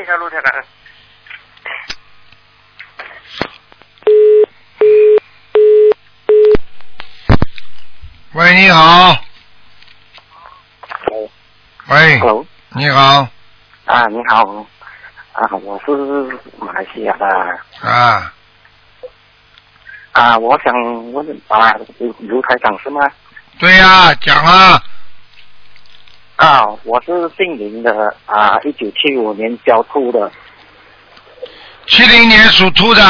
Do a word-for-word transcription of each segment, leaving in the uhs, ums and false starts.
一下陆台长。 喂，你好。喂。 Hello。 你好。 啊，你好。啊，我是马来西亚的。 啊。 啊，我想问啊，卢卢台长是吗？ 对呀、啊，讲啊。 啊，我是姓林的啊，一九七五年交兔的。 七零年属兔的。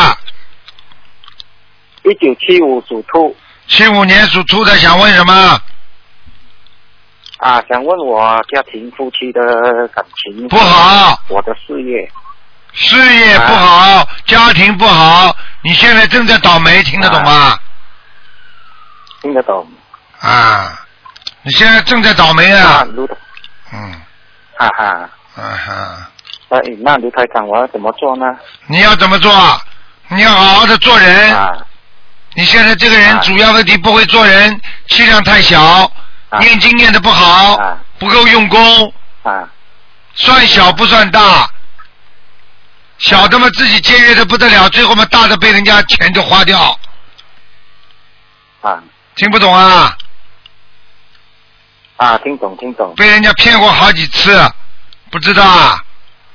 一九七五属兔。 七五年属兔的，想问什么？ 啊，想问我家庭夫妻的感情不好， 我的事业。 事业不好，啊、家庭不好，你现在正在倒霉，听得懂吗？啊、 听得懂。 啊，你现在正在倒霉啊。 啊卢嗯。 哈哈。 啊哈。 哎，那卢台长，我要怎么做呢？ 你要怎么做？你要好好的做人。啊。你现在这个人主要问题不会做人，气量太小，啊、念经念的不好，啊、不够用功，啊、算小不算大，小的嘛自己节约的不得了，最后嘛大的被人家钱就花掉。 啊， 听不懂啊？ 啊，听懂听懂。 被人家骗过好几次，不知道啊？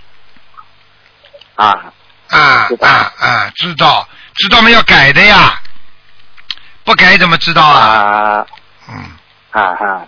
啊啊啊啊！知道知道嘛要改的呀。不改怎么知道啊？ 啊嗯， 啊哈，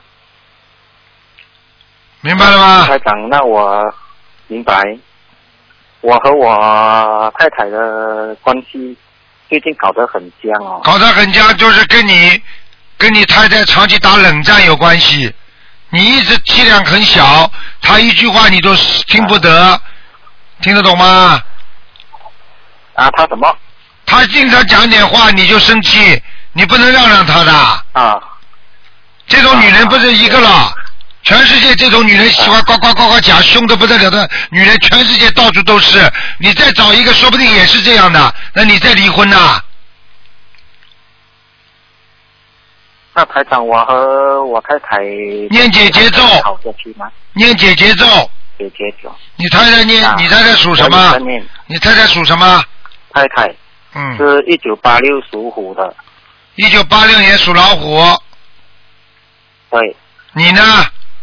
明白了吗？ 台长，那我明白。我和我太太的关系最近搞得很僵哦。 搞得很僵，就是跟你跟你太太长期打冷战有关系。你一直气量很小，她一句话你都听不得，啊、听得懂吗？ 啊，她什么？ 她经常讲点话你就生气。你不能让让她的啊！ 这种女人不是一个了，啊、全世界这种女人喜欢呱呱呱呱讲，凶得不得了的女人，全世界到处都是。你再找一个，说不定也是这样的，那你再离婚呐？ 那台长，我和我太太念姐姐咒， 好下去吗？ 念姐姐咒， 姐姐咒。 你太太念，啊、你太太属什么？你太太属什么？ 太太， 嗯， 是一九八六属虎的。 一九八六年属老虎。 对。 你呢？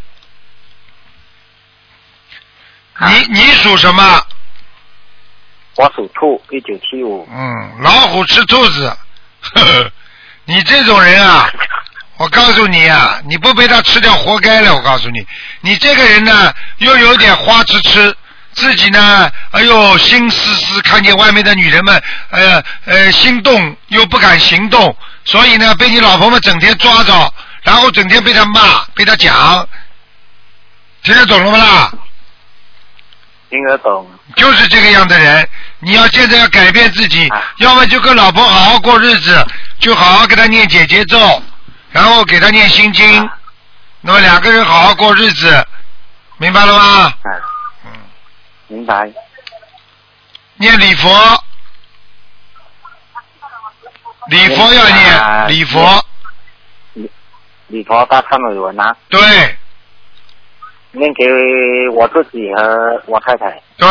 啊、你你属什么？ 我属兔，一九七五。 嗯，老虎吃兔子。呵呵，你这种人啊，我告诉你啊，你不被他吃掉活该了。我告诉你，你这个人呢，又有点花痴痴。自己呢，哎呦，心思思，看见外面的女人们，呃呃，心动又不敢行动，所以呢，被你老婆们整天抓着，然后整天被他骂，被他讲，听得懂了吗啦？ 听得懂。 就是这个样的人，你要现在要改变自己， 啊、 要么就跟老婆好好过日子，就好好给他念姐姐咒，然后给他念心经，啊、那么两个人好好过日子，明白了吗？ 啊明白。 念礼佛，礼佛要念，啊、礼佛。 礼礼佛大忏悔文啊。 对。 念给我自己和我太太。 对。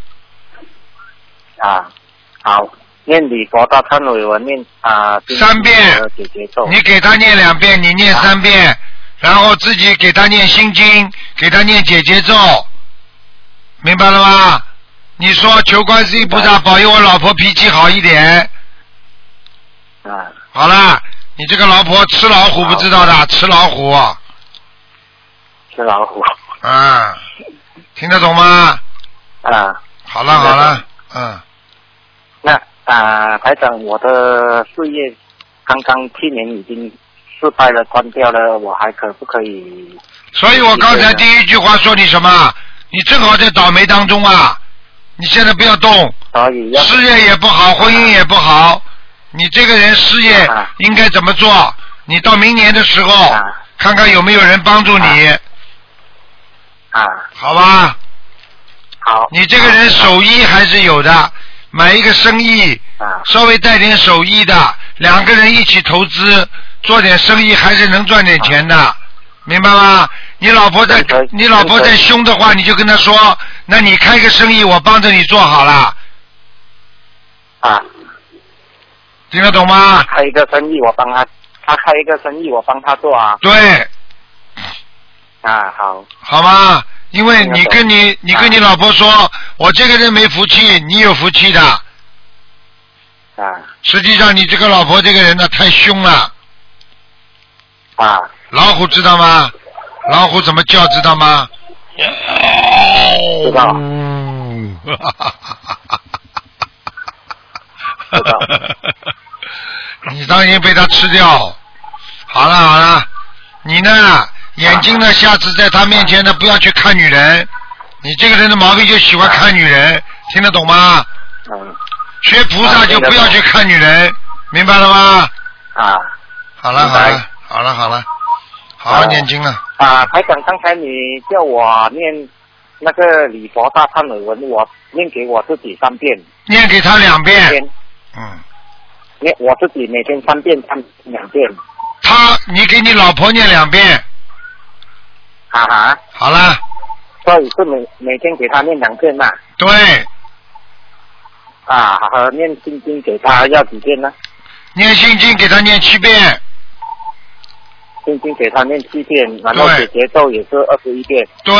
啊，好，念礼佛大忏悔文念啊。 三遍。 姐姐咒。 你给他念两遍，你念三遍，啊、然后自己给他念心经，给他念姐姐咒。明白了吗？你说求观世音菩萨保佑我老婆脾气好一点。 啊。 好了，你这个老婆吃老虎不知道的，吃老虎。 吃老虎。 啊，听得懂吗？ 啊。 好了好了，嗯。 那啊，台长，我的事业刚刚去年已经失败了，关掉了，我还可不可以？ 所以我刚才第一句话说你什么？你正好在倒霉当中啊！你现在不要动，事业也不好，婚姻也不好，你这个人事业应该怎么做？你到明年的时候，啊、看看有没有人帮助你。 啊， 好吧。 好。 你这个人手艺还是有的，买一个生意， 啊、 稍微带点手艺的，两个人一起投资，做点生意还是能赚点钱的，啊、明白吗？你老婆在，你老婆在凶的话，你就跟她说， 那你开个生意，我帮着你做好了。 啊。 听得懂吗？ 开一个生意，我帮他，他开一个生意，我帮他做啊。 对。 啊，好。 好吗？因为你跟你你跟你老婆说，啊、我这个人没福气，你有福气的。 啊。 实际上，你这个老婆这个人呢，太凶了。 啊。 老虎知道吗？老虎怎么叫知道吗？ 知道。 嗯。 知道。 你当心被他吃掉。好了好了，你呢？眼睛呢？下次在他面前呢，不要去看女人。你这个人的毛病就喜欢看女人，听得懂吗？ 嗯。 学菩萨就不要去看女人，明白了吗？ 啊。 好了好了好了好了，好好念经了。 啊，台长，刚才你叫我念那个礼佛大忏悔文，我念给我自己三遍。 念给他两遍。嗯。 念我自己每天三遍，三两遍。 他，你给你老婆念两遍。 哈哈。 好了。 所以是每每天给他念两遍嘛。 对。 啊，和念心经给他要几遍呢？ 念心经给他念七遍。 心经给他念七遍，然后解结咒也是二十一遍。 对。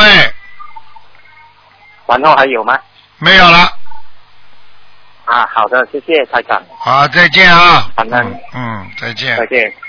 然后还有吗？ 没有了。 啊，好的，谢谢台长。 好，再见啊。 反正。 嗯，再见。 再见。